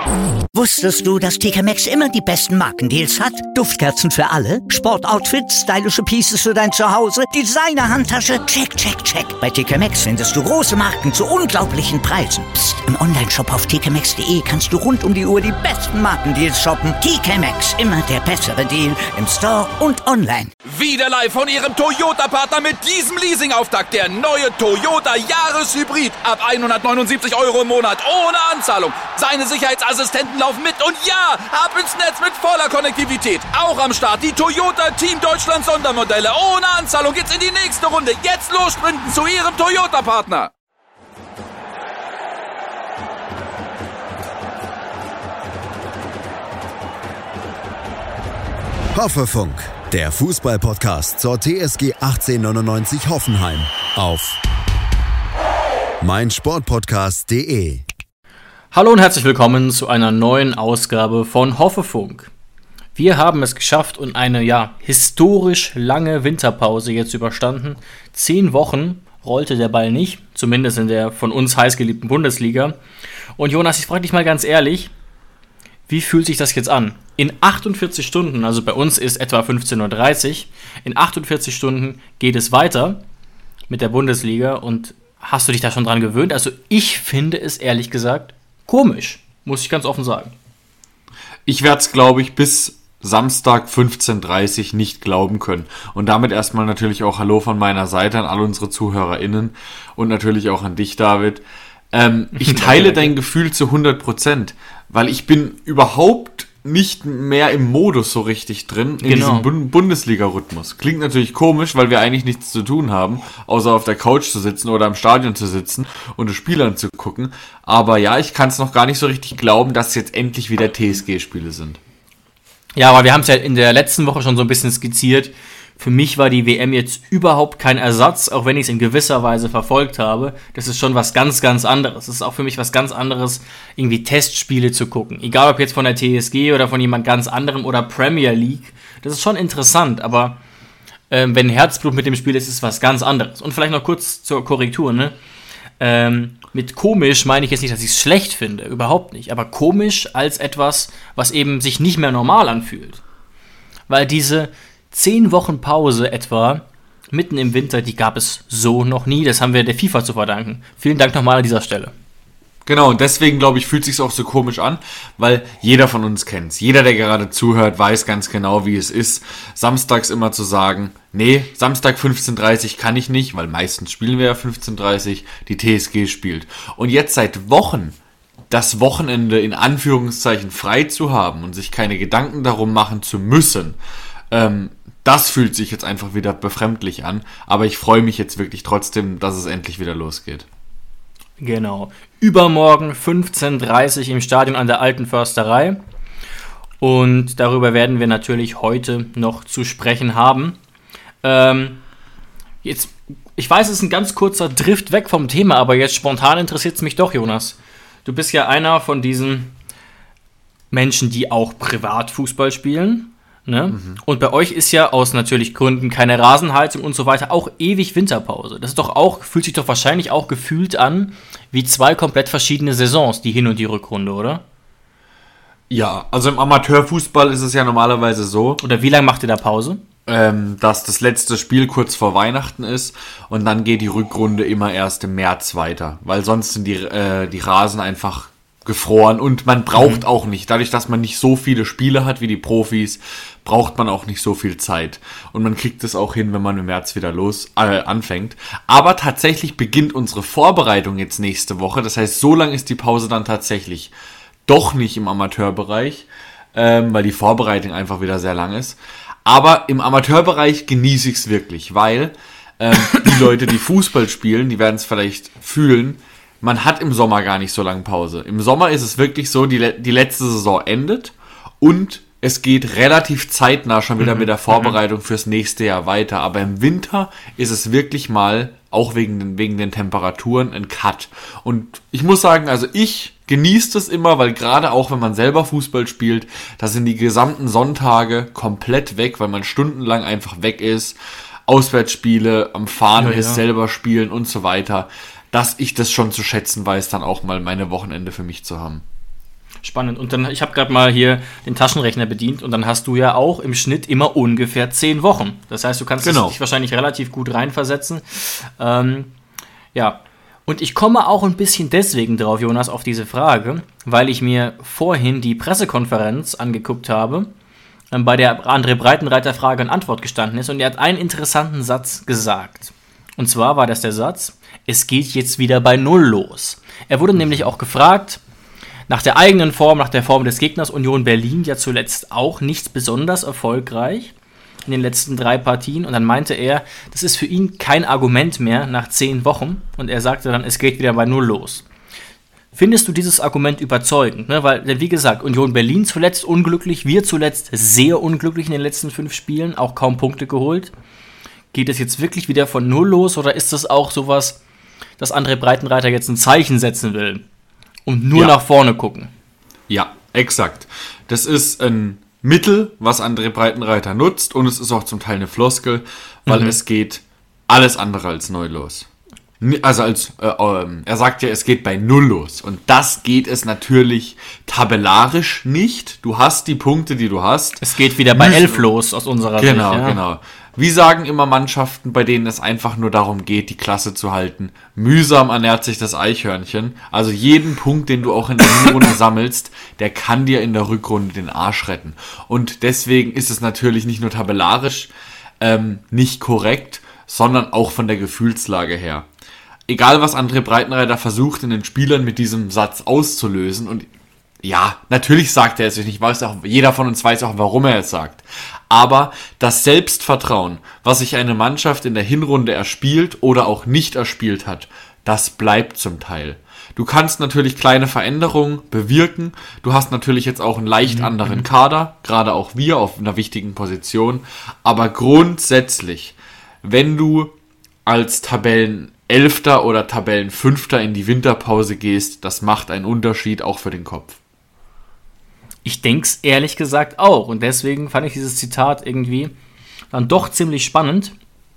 Wusstest du, dass TK Maxx immer die besten Markendeals hat? Duftkerzen für alle, Sportoutfits, stylische Pieces für dein Zuhause, Designer-Handtasche, check, check, check. Bei TK Maxx findest du große Marken zu unglaublichen Preisen. Psst. Im Onlineshop auf tkmaxx.de kannst du rund um die Uhr die besten Markendeals shoppen. TK Maxx, immer der bessere Deal im Store und online. Wieder live von Ihrem Toyota-Partner mit diesem Leasing-Auftakt. Der neue Toyota Jahreshybrid. Ab 179 € im Monat. Ohne Anzahlung. Seine Sicherheitsassistenten laufen mit. Und ja, ab ins Netz mit voller Konnektivität. Auch am Start die Toyota Team Deutschland Sondermodelle. Ohne Anzahlung geht's in die nächste Runde. Jetzt los sprinten zu Ihrem Toyota-Partner. Hoffefunk, der Fußball-Podcast zur TSG 1899 Hoffenheim auf meinsportpodcast.de. Hallo und herzlich willkommen zu einer neuen Ausgabe von Hoffefunk. Wir haben es geschafft und eine historisch lange Winterpause jetzt überstanden. 10 Wochen rollte der Ball nicht, zumindest in der von uns heißgeliebten Bundesliga. Und Jonas, ich frage dich mal ganz ehrlich, wie fühlt sich das jetzt an? In 48 Stunden, also bei uns ist etwa 15:30 Uhr, in 48 Stunden geht es weiter mit der Bundesliga. Und hast du dich da schon dran gewöhnt? Also ich finde es ehrlich gesagt komisch, muss ich ganz offen sagen. Ich werde es, glaube ich, bis Samstag 15:30 Uhr nicht glauben können. Und damit erstmal natürlich auch Hallo von meiner Seite an alle unsere ZuhörerInnen und natürlich auch an dich, David. Ich teile dein Gefühl zu 100%, weil ich bin überhaupt nicht mehr im Modus so richtig drin, in diesem Bundesliga-Rhythmus. Klingt natürlich komisch, weil wir eigentlich nichts zu tun haben, außer auf der Couch zu sitzen oder im Stadion zu sitzen und das Spiel anzugucken. Aber ja, ich kann es noch gar nicht so richtig glauben, dass jetzt endlich wieder TSG-Spiele sind. Ja, aber wir haben es ja in der letzten Woche schon so ein bisschen skizziert. Für mich war die WM jetzt überhaupt kein Ersatz, auch wenn ich es in gewisser Weise verfolgt habe. Das ist schon was ganz, ganz anderes. Es ist auch für mich was ganz anderes, irgendwie Testspiele zu gucken. Egal ob jetzt von der TSG oder von jemand ganz anderem oder Premier League. Das ist schon interessant, aber wenn Herzblut mit dem Spiel ist, ist es was ganz anderes. Und vielleicht noch kurz zur Korrektur, ne? Mit komisch meine ich jetzt nicht, dass ich es schlecht finde, überhaupt nicht. Aber komisch als etwas, was eben sich nicht mehr normal anfühlt. Weil diese 10 Wochen Pause etwa, mitten im Winter, die gab es so noch nie. Das haben wir der FIFA zu verdanken. Vielen Dank nochmal an dieser Stelle. Genau, und deswegen, glaube ich, fühlt es sich auch so komisch an, weil jeder von uns kennt es. Jeder, der gerade zuhört, weiß ganz genau, wie es ist, samstags immer zu sagen, nee, Samstag 15:30 kann ich nicht, weil meistens spielen wir ja 15:30, die TSG spielt. Und jetzt seit Wochen das Wochenende in Anführungszeichen frei zu haben und sich keine Gedanken darum machen zu müssen, das fühlt sich jetzt einfach wieder befremdlich an, aber ich freue mich jetzt wirklich trotzdem, dass es endlich wieder losgeht. Genau. Übermorgen 15:30 Uhr im Stadion an der Alten Försterei. Und darüber werden wir natürlich heute noch zu sprechen haben. Jetzt, ich weiß, es ist ein ganz kurzer Drift weg vom Thema, aber jetzt spontan interessiert es mich doch, Jonas. Du bist ja einer von diesen Menschen, die auch privat Fußball spielen. Ne? Mhm. Und bei euch ist ja aus natürlich Gründen keine Rasenheizung und so weiter auch ewig Winterpause. Das ist doch auch, fühlt sich doch wahrscheinlich auch gefühlt an wie 2 komplett verschiedene Saisons, die Hin- und die Rückrunde, oder? Ja, also im Amateurfußball ist es ja normalerweise so. Oder wie lange macht ihr da Pause? Dass das letzte Spiel kurz vor Weihnachten ist und dann geht die Rückrunde immer erst im März weiter, weil sonst sind die Rasen einfach gefroren und man braucht auch nicht, dadurch, dass man nicht so viele Spiele hat wie die Profis, braucht man auch nicht so viel Zeit. Und man kriegt es auch hin, wenn man im März wieder anfängt. Aber tatsächlich beginnt unsere Vorbereitung jetzt nächste Woche. Das heißt, so lang ist die Pause dann tatsächlich doch nicht im Amateurbereich, weil die Vorbereitung einfach wieder sehr lang ist. Aber im Amateurbereich genieße ich es wirklich, weil die Leute, die Fußball spielen, die werden es vielleicht fühlen, man hat im Sommer gar nicht so lange Pause. Im Sommer ist es wirklich so, die letzte Saison endet und es geht relativ zeitnah schon wieder mit der Vorbereitung fürs nächste Jahr weiter. Aber im Winter ist es wirklich mal, auch wegen den Temperaturen, ein Cut. Und ich muss sagen, also ich genieße das immer, weil gerade auch, wenn man selber Fußball spielt, da sind die gesamten Sonntage komplett weg, weil man stundenlang einfach weg ist, Auswärtsspiele, am Fahren ist, selber spielen und so weiter, dass ich das schon zu schätzen weiß, dann auch mal meine Wochenende für mich zu haben. Spannend. Und dann, ich habe gerade mal hier den Taschenrechner bedient und dann hast du ja auch im Schnitt immer ungefähr 10 Wochen. Das heißt, du kannst dich wahrscheinlich relativ gut reinversetzen. Ja. Und ich komme auch ein bisschen deswegen drauf, Jonas, auf diese Frage, weil ich mir vorhin die Pressekonferenz angeguckt habe, bei der André Breitenreiter Frage und Antwort gestanden ist und er hat einen interessanten Satz gesagt. Und zwar war das der Satz: Es geht jetzt wieder bei Null los. Er wurde nämlich auch gefragt, nach der eigenen Form, nach der Form des Gegners. Union Berlin ja zuletzt auch nicht besonders erfolgreich in den letzten 3 Partien. Und dann meinte er, das ist für ihn kein Argument mehr nach 10 Wochen. Und er sagte dann, es geht wieder bei Null los. Findest du dieses Argument überzeugend? Ne? Weil, wie gesagt, Union Berlin zuletzt unglücklich, wir zuletzt sehr unglücklich in den letzten 5 Spielen, auch kaum Punkte geholt. Geht es jetzt wirklich wieder von Null los oder ist das auch sowas, dass André Breitenreiter jetzt ein Zeichen setzen will und nur nach vorne gucken? Ja, exakt. Das ist ein Mittel, was André Breitenreiter nutzt und es ist auch zum Teil eine Floskel, weil es geht alles andere als neu los. Also er sagt ja, es geht bei Null los und das geht es natürlich tabellarisch nicht. Du hast die Punkte, die du hast. Es geht wieder bei 11 los aus unserer Sicht. Genau. Wie sagen immer Mannschaften, bei denen es einfach nur darum geht, die Klasse zu halten? Mühsam ernährt sich das Eichhörnchen. Also jeden Punkt, den du auch in der Hinrunde sammelst, der kann dir in der Rückrunde den Arsch retten. Und deswegen ist es natürlich nicht nur tabellarisch nicht korrekt, sondern auch von der Gefühlslage her. Egal, was André Breitenreiter versucht, in den Spielern mit diesem Satz auszulösen. Und ja, natürlich sagt er es nicht. Jeder von uns weiß auch, warum er es sagt. Aber das Selbstvertrauen, was sich eine Mannschaft in der Hinrunde erspielt oder auch nicht erspielt hat, das bleibt zum Teil. Du kannst natürlich kleine Veränderungen bewirken. Du hast natürlich jetzt auch einen leicht anderen Kader, gerade auch wir auf einer wichtigen Position. Aber grundsätzlich, wenn du als Tabellenelfter oder Tabellenfünfter in die Winterpause gehst, das macht einen Unterschied auch für den Kopf. Ich denke es ehrlich gesagt auch. Und deswegen fand ich dieses Zitat irgendwie dann doch ziemlich spannend.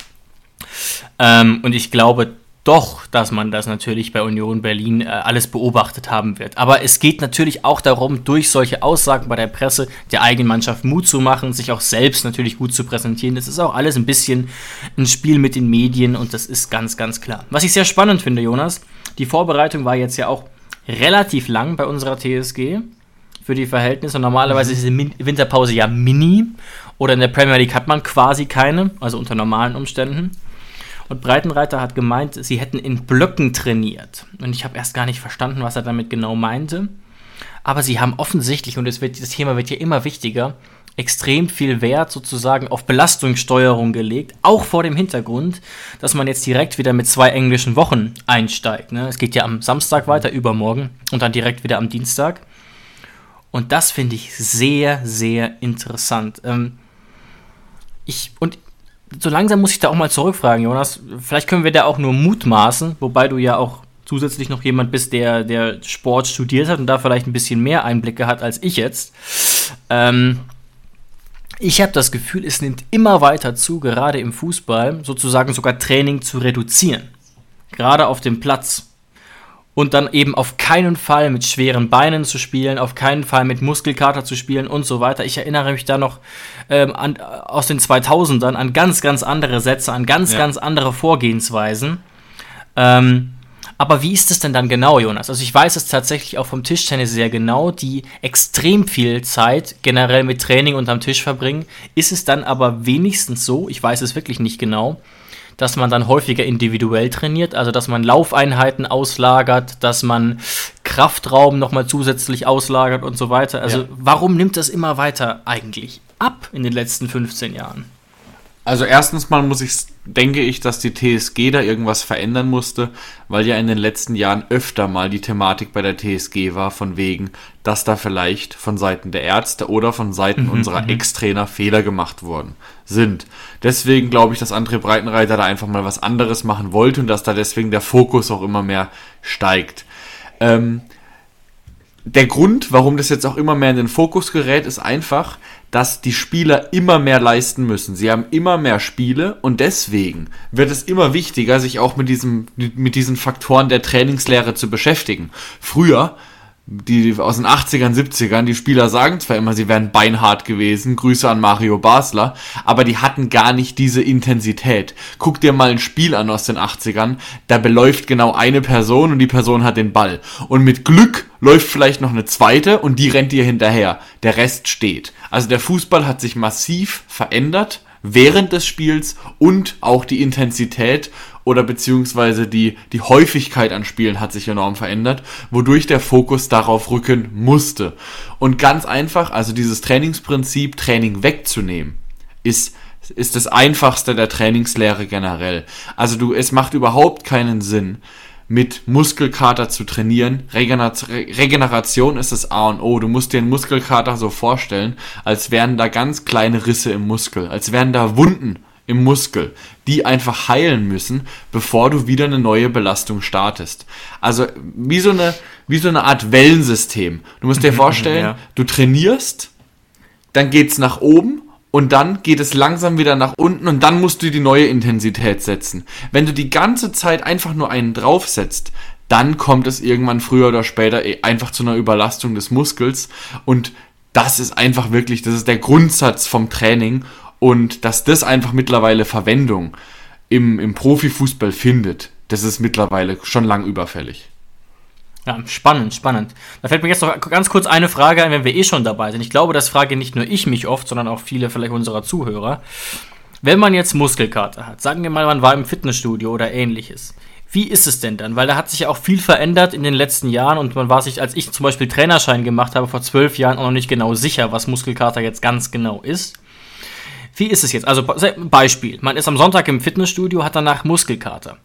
Und ich glaube doch, dass man das natürlich bei Union Berlin alles beobachtet haben wird. Aber es geht natürlich auch darum, durch solche Aussagen bei der Presse der eigenen Mannschaft Mut zu machen, sich auch selbst natürlich gut zu präsentieren. Das ist auch alles ein bisschen ein Spiel mit den Medien und das ist ganz, ganz klar. Was ich sehr spannend finde, Jonas, die Vorbereitung war jetzt ja auch relativ lang bei unserer TSG. Für die Verhältnisse. Normalerweise ist die Winterpause ja mini oder in der Premier League hat man quasi keine, also unter normalen Umständen. Und Breitenreiter hat gemeint, sie hätten in Blöcken trainiert. Und ich habe erst gar nicht verstanden, was er damit genau meinte. Aber sie haben offensichtlich, und das Thema wird ja immer wichtiger, extrem viel Wert sozusagen auf Belastungssteuerung gelegt, auch vor dem Hintergrund, dass man jetzt direkt wieder mit 2 englischen Wochen einsteigt. Ne? Es geht ja am Samstag weiter, übermorgen, und dann direkt wieder am Dienstag. Und das finde ich sehr, sehr interessant. So langsam muss ich da auch mal zurückfragen, Jonas. Vielleicht können wir da auch nur mutmaßen, wobei du ja auch zusätzlich noch jemand bist, der Sport studiert hat und da vielleicht ein bisschen mehr Einblicke hat als ich jetzt. Ich habe das Gefühl, es nimmt immer weiter zu, gerade im Fußball, sozusagen sogar Training zu reduzieren. Gerade auf dem Platz. Und dann eben auf keinen Fall mit schweren Beinen zu spielen, auf keinen Fall mit Muskelkater zu spielen und so weiter. Ich erinnere mich da noch aus den 2000ern an ganz, ganz andere Sätze, an ganz andere Vorgehensweisen. Aber wie ist es denn dann genau, Jonas? Also ich weiß es tatsächlich auch vom Tischtennis sehr genau, die extrem viel Zeit generell mit Training unterm Tisch verbringen. Ist es dann aber wenigstens so, ich weiß es wirklich nicht genau, dass man dann häufiger individuell trainiert, also dass man Laufeinheiten auslagert, dass man Kraftraum nochmal zusätzlich auslagert und so weiter. Also warum nimmt das immer weiter eigentlich ab in den letzten 15 Jahren? Also erstens mal denke ich, dass die TSG da irgendwas verändern musste, weil ja in den letzten Jahren öfter mal die Thematik bei der TSG war, von wegen, dass da vielleicht von Seiten der Ärzte oder von Seiten unserer Ex-Trainer Fehler gemacht worden sind. Deswegen glaube ich, dass André Breitenreiter da einfach mal was anderes machen wollte und dass da deswegen der Fokus auch immer mehr steigt. Der Grund, warum das jetzt auch immer mehr in den Fokus gerät, ist einfach, dass die Spieler immer mehr leisten müssen. Sie haben immer mehr Spiele und deswegen wird es immer wichtiger, sich auch mit diesen Faktoren der Trainingslehre zu beschäftigen. Früher die aus den 80ern, 70ern, die Spieler sagen zwar immer, sie wären beinhart gewesen, Grüße an Mario Basler, aber die hatten gar nicht diese Intensität. Guck dir mal ein Spiel an aus den 80ern, da beläuft genau eine Person und die Person hat den Ball. Und mit Glück läuft vielleicht noch eine zweite und die rennt ihr hinterher. Der Rest steht. Also der Fußball hat sich massiv verändert während des Spiels und auch die Intensität oder beziehungsweise die Häufigkeit an Spielen hat sich enorm verändert, wodurch der Fokus darauf rücken musste. Und ganz einfach, also dieses Trainingsprinzip, Training wegzunehmen, ist das einfachste der Trainingslehre generell. Also es macht überhaupt keinen Sinn, mit Muskelkater zu trainieren. Regeneration ist das A und O. Du musst dir einen Muskelkater so vorstellen, als wären da ganz kleine Risse im Muskel, als wären da Wunden im Muskel, die einfach heilen müssen, bevor du wieder eine neue Belastung startest. Also wie so eine Art Wellensystem. Du musst dir vorstellen, Du trainierst, dann geht's nach oben und dann geht es langsam wieder nach unten und dann musst du die neue Intensität setzen. Wenn du die ganze Zeit einfach nur einen draufsetzt, dann kommt es irgendwann früher oder später einfach zu einer Überlastung des Muskels und das ist einfach wirklich, das ist der Grundsatz vom Training. Und dass das einfach mittlerweile Verwendung im Profifußball findet, das ist mittlerweile schon lang überfällig. Ja, spannend. Da fällt mir jetzt noch ganz kurz eine Frage ein, wenn wir schon dabei sind. Ich glaube, das frage nicht nur ich mich oft, sondern auch viele vielleicht unserer Zuhörer. Wenn man jetzt Muskelkater hat, sagen wir mal, man war im Fitnessstudio oder ähnliches, wie ist es denn dann? Weil da hat sich ja auch viel verändert in den letzten Jahren und man war sich, als ich zum Beispiel Trainerschein gemacht habe, vor 12 Jahren auch noch nicht genau sicher, was Muskelkater jetzt ganz genau ist. Wie ist es jetzt? Also Beispiel, man ist am Sonntag im Fitnessstudio, hat danach Muskelkater.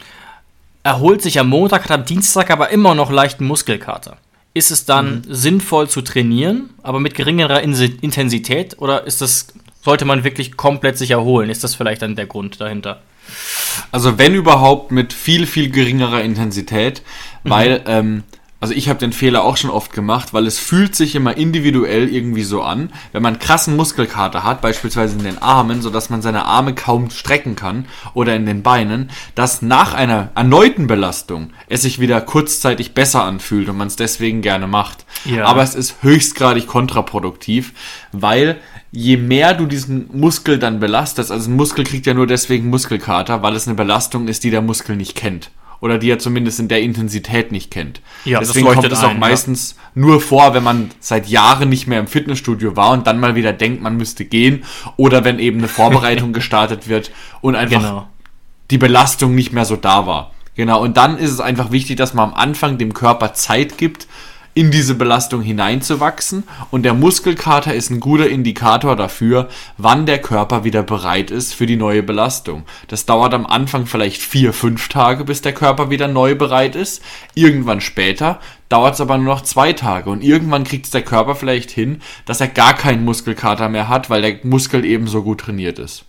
Erholt sich am Montag, hat am Dienstag aber immer noch leichten Muskelkater. Ist es dann sinnvoll zu trainieren, aber mit geringerer Intensität? Oder sollte man wirklich komplett sich erholen? Ist das vielleicht dann der Grund dahinter? Also wenn überhaupt mit viel, viel geringerer Intensität, weil also ich habe den Fehler auch schon oft gemacht, weil es fühlt sich immer individuell irgendwie so an, wenn man krassen Muskelkater hat, beispielsweise in den Armen, sodass man seine Arme kaum strecken kann oder in den Beinen, dass nach einer erneuten Belastung es sich wieder kurzzeitig besser anfühlt und man es deswegen gerne macht. Ja. Aber es ist höchstgradig kontraproduktiv, weil je mehr du diesen Muskel dann belastest, also ein Muskel kriegt ja nur deswegen Muskelkater, weil es eine Belastung ist, die der Muskel nicht kennt. Oder die er zumindest in der Intensität nicht kennt. Ja, deswegen kommt es auch meistens nur vor, wenn man seit Jahren nicht mehr im Fitnessstudio war und dann mal wieder denkt, man müsste gehen. Oder wenn eben eine Vorbereitung gestartet wird und einfach die Belastung nicht mehr so da war. Genau, und dann ist es einfach wichtig, dass man am Anfang dem Körper Zeit gibt, in diese Belastung hineinzuwachsen und der Muskelkater ist ein guter Indikator dafür, wann der Körper wieder bereit ist für die neue Belastung. Das dauert am Anfang vielleicht 4-5 Tage, bis der Körper wieder neu bereit ist. Irgendwann später dauert es aber nur noch 2 Tage und irgendwann kriegt es der Körper vielleicht hin, dass er gar keinen Muskelkater mehr hat, weil der Muskel eben so gut trainiert ist.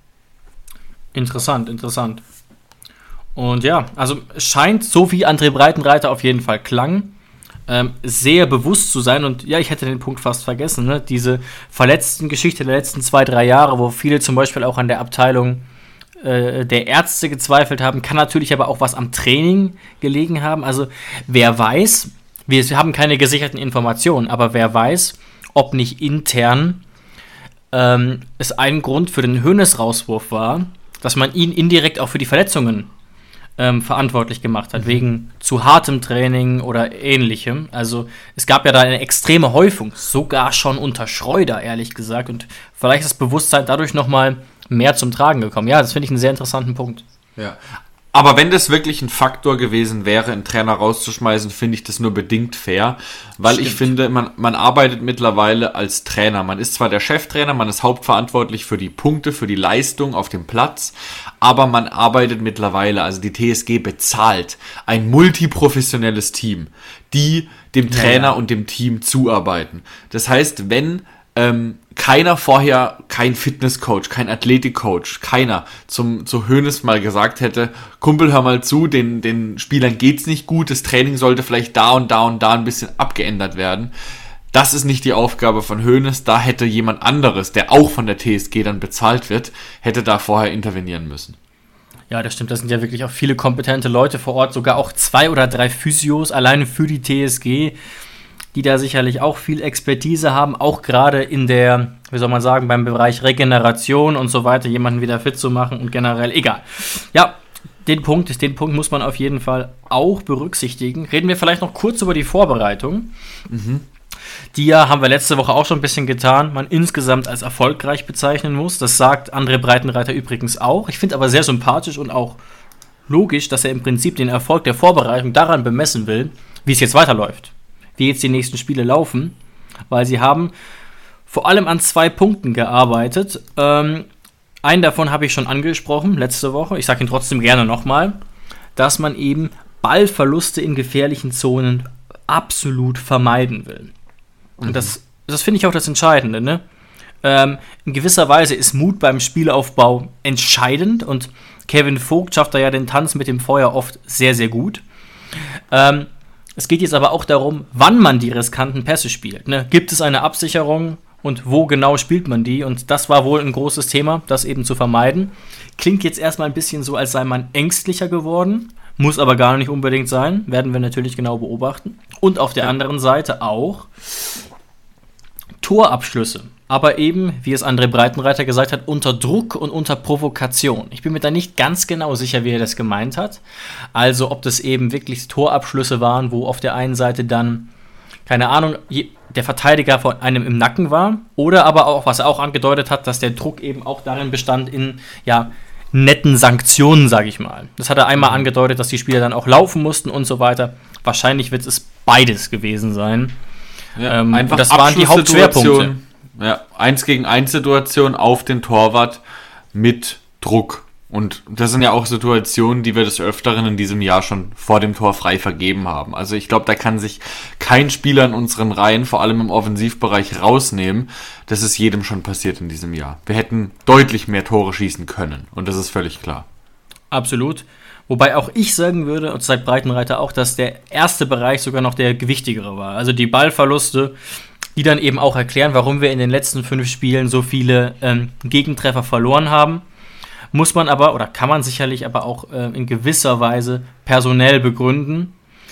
Interessant. Und ja, also es scheint, so wie André Breitenreiter auf jeden Fall klang, sehr bewusst zu sein und ja, ich hätte den Punkt fast vergessen, ne? Diese verletzten Geschichte der letzten 2-3 Jahre, wo viele zum Beispiel auch an der Abteilung der Ärzte gezweifelt haben, kann natürlich aber auch was am Training gelegen haben. Also wer weiß, wir haben keine gesicherten Informationen, aber wer weiß, ob nicht intern es ein Grund für den Hoeneß-Rauswurf war, dass man ihn indirekt auch für die Verletzungen verantwortlich gemacht hat, wegen zu hartem Training oder ähnlichem. Also es gab ja da eine extreme Häufung, sogar schon unter Schreuder, ehrlich gesagt. Und vielleicht ist das Bewusstsein dadurch nochmal mehr zum Tragen gekommen. Ja, das finde ich einen sehr interessanten Punkt. Ja. Aber wenn das wirklich ein Faktor gewesen wäre, einen Trainer rauszuschmeißen, finde ich das nur bedingt fair, weil ich finde, man arbeitet mittlerweile als Trainer. Man ist zwar der Cheftrainer, man ist hauptverantwortlich für die Punkte, für die Leistung auf dem Platz, aber man arbeitet mittlerweile, also die TSG bezahlt ein multiprofessionelles Team, die dem Trainer und dem Team zuarbeiten. Das heißt, wenn keiner vorher, kein Fitnesscoach, kein Athletikcoach, keiner zu Hoeneß mal gesagt hätte, Kumpel, hör mal zu, den Spielern geht's nicht gut, das Training sollte vielleicht da und da ein bisschen abgeändert werden. Das ist nicht die Aufgabe von Hoeneß, da hätte jemand anderes, der auch von der TSG dann bezahlt wird, hätte da vorher intervenieren müssen. Ja, das stimmt. Da sind ja wirklich auch viele kompetente Leute vor Ort, sogar auch 2 oder 3 Physios alleine für die TSG, die da sicherlich auch viel Expertise haben, auch gerade in der, wie soll man sagen, beim Bereich Regeneration und so weiter, jemanden wieder fit zu machen und generell, egal. Ja, den Punkt muss man auf jeden Fall auch berücksichtigen. Reden wir vielleicht noch kurz über die Vorbereitung. Die ja, haben wir letzte Woche auch schon ein bisschen getan, man insgesamt als erfolgreich bezeichnen muss. Das sagt André Breitenreiter übrigens auch. Ich finde aber sehr sympathisch und auch logisch, dass er im Prinzip den Erfolg der Vorbereitung daran bemessen will, wie es jetzt weiterläuft. Wie jetzt die nächsten Spiele laufen. Weil sie haben vor allem an 2 Punkten gearbeitet. Einen davon habe ich schon angesprochen letzte Woche. Ich sage ihn trotzdem gerne nochmal. Dass man eben Ballverluste in gefährlichen Zonen absolut vermeiden will. Und das finde ich auch das Entscheidende, ne? In gewisser Weise ist Mut beim Spielaufbau entscheidend und Kevin Vogt schafft da ja den Tanz mit dem Feuer oft sehr, sehr gut. Es geht jetzt aber auch darum, wann man die riskanten Pässe spielt, ne? Gibt es eine Absicherung und wo genau spielt man die? Und das war wohl ein großes Thema, das eben zu vermeiden. Klingt jetzt erstmal ein bisschen so, als sei man ängstlicher geworden. Muss aber gar nicht unbedingt sein, werden wir natürlich genau beobachten. Und auf der anderen Seite auch Torabschlüsse. Aber eben, wie es André Breitenreiter gesagt hat, unter Druck und unter Provokation. Ich bin mir da nicht ganz genau sicher, wie er das gemeint hat. Also ob das eben wirklich Torabschlüsse waren, wo auf der einen Seite dann, keine Ahnung, der Verteidiger von einem im Nacken war. Oder aber auch, was er auch angedeutet hat, dass der Druck eben auch darin bestand in, ja, netten Sanktionen, sage ich mal. Das hat er einmal angedeutet, dass die Spieler dann auch laufen mussten und so weiter. Wahrscheinlich wird es beides gewesen sein. Ja, einfach das waren die Hauptschwerpunkte. Ja, 1-gegen-1-Situation auf den Torwart mit Druck. Und das sind ja auch Situationen, die wir des Öfteren in diesem Jahr schon vor dem Tor frei vergeben haben. Also ich glaube, da kann sich kein Spieler in unseren Reihen, vor allem im Offensivbereich, rausnehmen. Das ist jedem schon passiert in diesem Jahr. Wir hätten deutlich mehr Tore schießen können. Und das ist völlig klar. Absolut. Wobei auch ich sagen würde, und seit Breitenreiter auch, dass der erste Bereich sogar noch der gewichtigere war. Also die Ballverluste, die dann eben auch erklären, warum wir in den letzten 5 Spielen so viele Gegentreffer verloren haben. Muss man aber, oder kann man sicherlich aber auch in gewisser Weise personell begründen.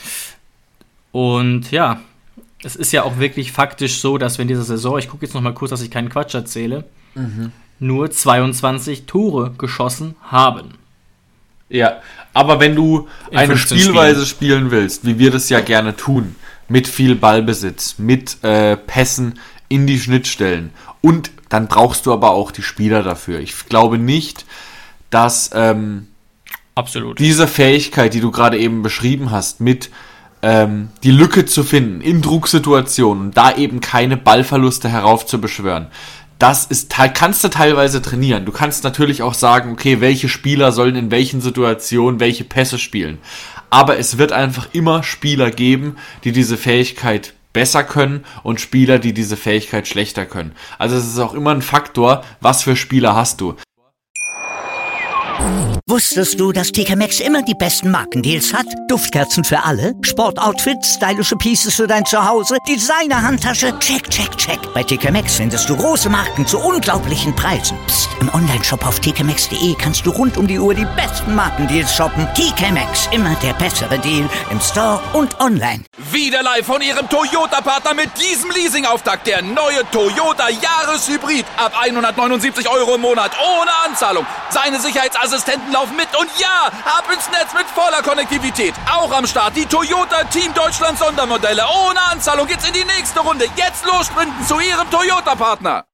Und ja, es ist ja auch wirklich faktisch so, dass wir in dieser Saison, ich gucke jetzt noch mal kurz, dass ich keinen Quatsch erzähle, nur 22 Tore geschossen haben. Ja, aber wenn du eine Spielweise spielen willst, wie wir das ja gerne tun, mit viel Ballbesitz, mit Pässen in die Schnittstellen, und dann brauchst du aber auch die Spieler dafür. Ich glaube nicht, dass absolut diese Fähigkeit, die du gerade eben beschrieben hast, mit die Lücke zu finden in Drucksituationen und da eben keine Ballverluste heraufzubeschwören, das kannst du teilweise trainieren. Du kannst natürlich auch sagen, okay, welche Spieler sollen in welchen Situationen welche Pässe spielen. Aber es wird einfach immer Spieler geben, die diese Fähigkeit besser können und Spieler, die diese Fähigkeit schlechter können. Also es ist auch immer ein Faktor, was für Spieler hast du. Wusstest du, dass TK Maxx immer die besten Markendeals hat? Duftkerzen für alle, Sportoutfits, stylische Pieces für dein Zuhause, Designer-Handtasche, check, check, check. Bei TK Maxx findest du große Marken zu unglaublichen Preisen. Psst. Im Onlineshop auf tkmaxx.de kannst du rund um die Uhr die besten Markendeals shoppen. TK Maxx, immer der bessere Deal im Store und online. Wieder live von Ihrem Toyota-Partner mit diesem Leasing-Auftakt. Der neue Toyota Jahreshybrid. Ab 179 € im Monat. Ohne Anzahlung. Seine Sicherheitsassistenten laufen mit. Und ja, ab ins Netz mit voller Konnektivität. Auch am Start die Toyota Team Deutschland Sondermodelle. Ohne Anzahlung geht's in die nächste Runde. Jetzt los sprinten zu Ihrem Toyota-Partner.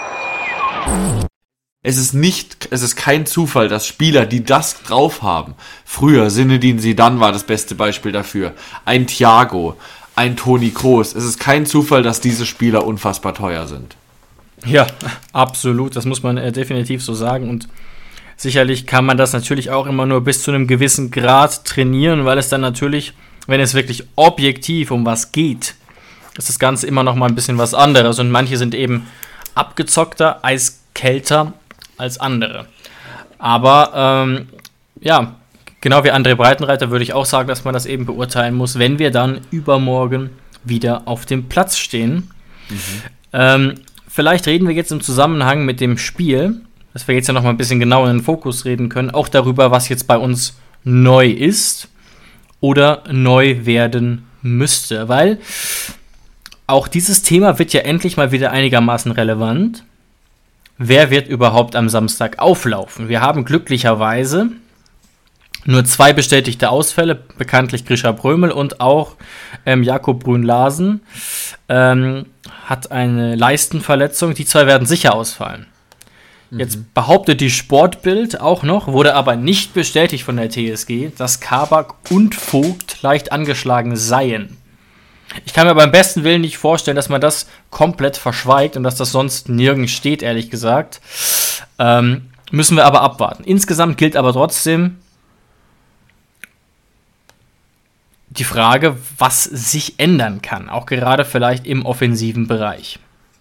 Es ist kein Zufall, dass Spieler, die das drauf haben, früher, Zinedine Zidane war das beste Beispiel dafür, ein Thiago, ein Toni Kroos, es ist kein Zufall, dass diese Spieler unfassbar teuer sind. Ja, absolut, das muss man definitiv so sagen, und sicherlich kann man das natürlich auch immer nur bis zu einem gewissen Grad trainieren, weil es dann natürlich, wenn es wirklich objektiv um was geht, ist das Ganze immer noch mal ein bisschen was anderes, und manche sind eben abgezockter, eiskälter als andere. Aber ja, genau wie André Breitenreiter würde ich auch sagen, dass man das eben beurteilen muss, wenn wir dann übermorgen wieder auf dem Platz stehen. Vielleicht reden wir jetzt im Zusammenhang mit dem Spiel, dass wir jetzt ja noch mal ein bisschen genauer in den Fokus reden können, auch darüber, was jetzt bei uns neu ist oder neu werden müsste. Weil auch dieses Thema wird ja endlich mal wieder einigermaßen relevant. Wer wird überhaupt am Samstag auflaufen? Wir haben glücklicherweise nur 2 bestätigte Ausfälle, bekanntlich Grisha Prömel und auch Jakob Brünn-Larsen hat eine Leistenverletzung. Die 2 werden sicher ausfallen. Jetzt behauptet die Sportbild auch noch, wurde aber nicht bestätigt von der TSG, dass Kabak und Vogt leicht angeschlagen seien. Ich kann mir beim besten Willen nicht vorstellen, dass man das komplett verschweigt und dass das sonst nirgends steht, ehrlich gesagt. Müssen wir aber abwarten. Insgesamt gilt aber trotzdem die Frage, was sich ändern kann, auch gerade vielleicht im offensiven Bereich.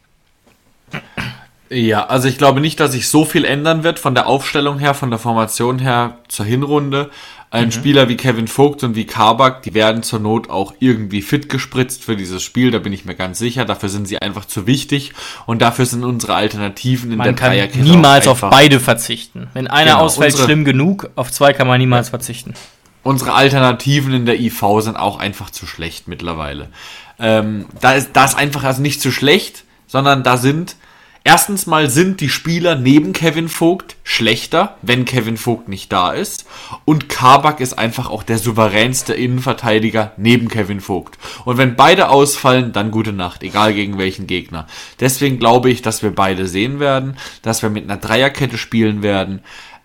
Ja, also ich glaube nicht, dass sich so viel ändern wird von der Aufstellung her, von der Formation her zur Hinrunde. Ein Spieler wie Kevin Vogt und wie Kabak, die werden zur Not auch irgendwie fit gespritzt für dieses Spiel, da bin ich mir ganz sicher. Dafür sind sie einfach zu wichtig und dafür sind unsere Alternativen in der Dreierkette. Man kann niemals auf beide verzichten. Wenn einer ausfällt, schlimm genug, auf 2 kann man niemals verzichten. Unsere Alternativen in der IV sind auch einfach zu schlecht mittlerweile. Da ist einfach also nicht zu schlecht, sondern erstens mal sind die Spieler neben Kevin Vogt schlechter, wenn Kevin Vogt nicht da ist. Und Kabak ist einfach auch der souveränste Innenverteidiger neben Kevin Vogt. Und wenn beide ausfallen, dann gute Nacht, egal gegen welchen Gegner. Deswegen glaube ich, dass wir beide sehen werden, dass wir mit einer Dreierkette spielen werden,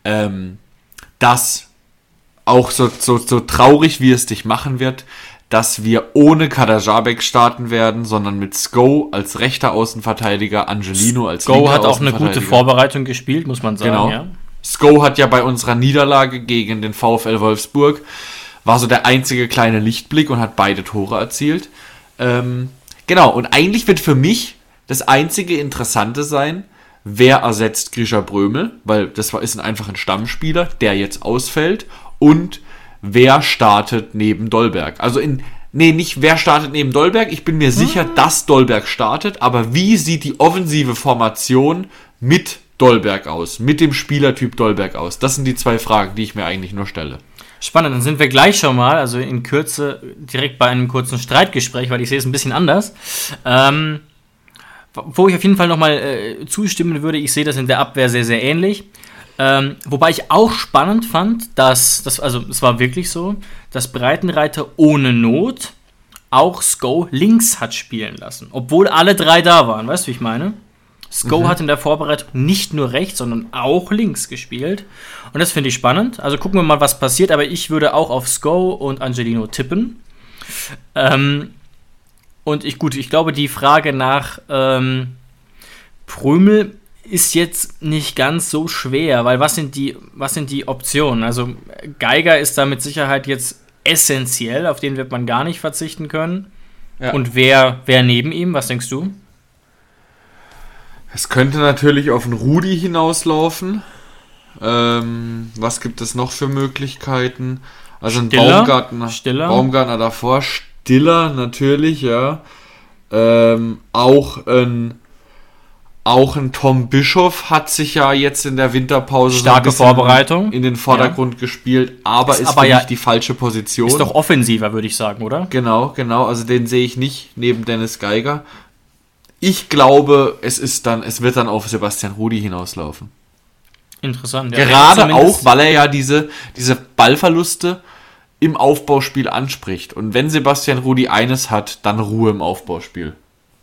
dass auch so traurig, wie es dich machen wird, dass wir ohne Kaderabek starten werden, sondern mit Sko als rechter Außenverteidiger, Angelino als linker Sko hat auch eine Außenverteidiger. Gute Vorbereitung gespielt, muss man sagen. Genau. Ja. Sko hat ja bei unserer Niederlage gegen den VfL Wolfsburg, war so der einzige kleine Lichtblick und hat beide Tore erzielt. Genau, und eigentlich wird für mich das einzige Interessante sein, wer ersetzt Grisha Prömel, weil das ist einfach ein Stammspieler, der jetzt ausfällt, und wer startet neben Dolberg. Also nicht wer startet neben Dolberg, ich bin mir sicher, dass Dolberg startet, aber wie sieht die offensive Formation mit Dolberg aus, mit dem Spielertyp Dolberg aus? Das sind die 2 Fragen, die ich mir eigentlich nur stelle. Spannend, dann sind wir gleich schon mal, also in Kürze, direkt bei einem kurzen Streitgespräch, weil ich sehe es ein bisschen anders. Wo ich auf jeden Fall nochmal zustimmen würde, ich sehe das in der Abwehr sehr, sehr ähnlich. Wobei ich auch spannend fand, also es war wirklich so, dass Breitenreiter ohne Not auch Sko links hat spielen lassen. Obwohl alle 3 da waren, weißt du, wie ich meine? Sko hat in der Vorbereitung nicht nur rechts, sondern auch links gespielt. Und das finde ich spannend. Also gucken wir mal, was passiert. Aber ich würde auch auf Sko und Angelino tippen. Und ich glaube, die Frage nach Prömel ist jetzt nicht ganz so schwer, weil was sind die Optionen? Also Geiger ist da mit Sicherheit jetzt essentiell, auf den wird man gar nicht verzichten können. Ja. Und wer neben ihm, was denkst du? Es könnte natürlich auf einen Rudi hinauslaufen. Was gibt es noch für Möglichkeiten? Also ein Baumgartner davor, Stiller natürlich, ja. Auch ein Tom Bischoff hat sich ja jetzt in der Winterpause starke Vorbereitung in den Vordergrund gespielt, aber ist für mich die falsche Position. Ist doch offensiver, würde ich sagen, oder? Genau, also den sehe ich nicht neben Dennis Geiger. Ich glaube, es wird dann auf Sebastian Rudi hinauslaufen. Interessant. Ja. Gerade auch, weil er ja diese Ballverluste im Aufbauspiel anspricht. Und wenn Sebastian Rudi eines hat, dann Ruhe im Aufbauspiel.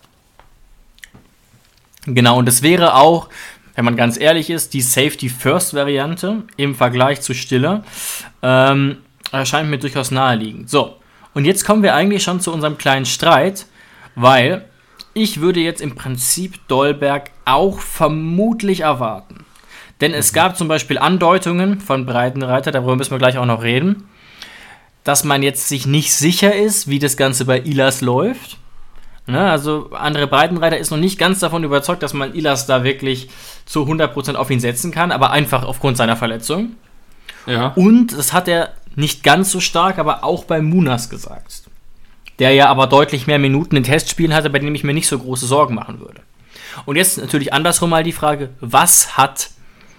Genau, und das wäre auch, wenn man ganz ehrlich ist, die Safety-First-Variante im Vergleich zu Stiller. Erscheint mir durchaus naheliegend. So, und jetzt kommen wir eigentlich schon zu unserem kleinen Streit, weil ich würde jetzt im Prinzip Dolberg auch vermutlich erwarten. Denn es gab zum Beispiel Andeutungen von Breitenreiter, darüber müssen wir gleich auch noch reden, dass man jetzt sich nicht sicher ist, wie das Ganze bei Ilas läuft. Also André Breitenreiter ist noch nicht ganz davon überzeugt, dass man Ilas da wirklich zu 100% auf ihn setzen kann, aber einfach aufgrund seiner Verletzung. Ja. Und das hat er nicht ganz so stark, aber auch bei Munas gesagt. Der ja aber deutlich mehr Minuten in Testspielen hatte, bei dem ich mir nicht so große Sorgen machen würde. Und jetzt natürlich andersrum mal die Frage, was hat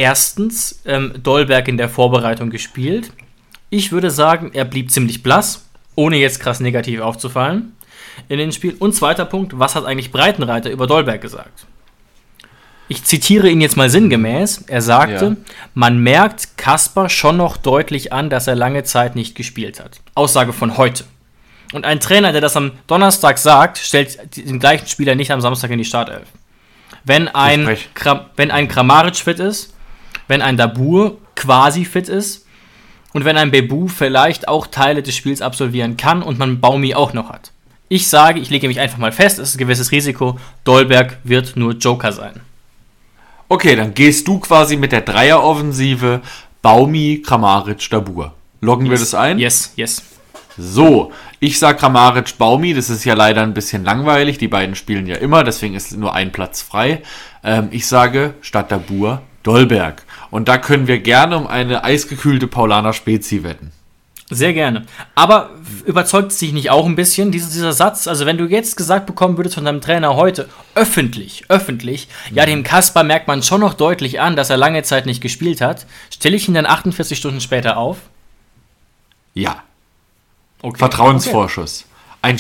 erstens Dolberg in der Vorbereitung gespielt? Ich würde sagen, er blieb ziemlich blass, ohne jetzt krass negativ aufzufallen in den Spielen. Und zweiter Punkt, was hat eigentlich Breitenreiter über Dolberg gesagt? Ich zitiere ihn jetzt mal sinngemäß. Er sagte, man merkt Kasper schon noch deutlich an, dass er lange Zeit nicht gespielt hat. Aussage von heute. Und ein Trainer, der das am Donnerstag sagt, stellt den gleichen Spieler nicht am Samstag in die Startelf. Wenn ein Kramaric fit ist, wenn ein Dabur quasi fit ist und wenn ein Bebu vielleicht auch Teile des Spiels absolvieren kann und man Baumi auch noch hat. Ich sage, ich lege mich einfach mal fest, es ist ein gewisses Risiko, Dolberg wird nur Joker sein. Okay, dann gehst du quasi mit der Dreieroffensive Baumi, Kramaric, Dabur. Loggen wir das ein? Yes. So, ich sag Kramaric, Baumi, das ist ja leider ein bisschen langweilig, die beiden spielen ja immer, deswegen ist nur ein Platz frei. Ich sage statt Dabur Dolberg. Und da können wir gerne um eine eisgekühlte Paulaner Spezi wetten. Sehr gerne. Aber überzeugt es dich nicht auch ein bisschen, dieser Satz? Also wenn du jetzt gesagt bekommen würdest von deinem Trainer heute, öffentlich, ja, dem Kasper merkt man schon noch deutlich an, dass er lange Zeit nicht gespielt hat, stelle ich ihn dann 48 Stunden später auf? Ja. Okay. Vertrauensvorschuss. Ein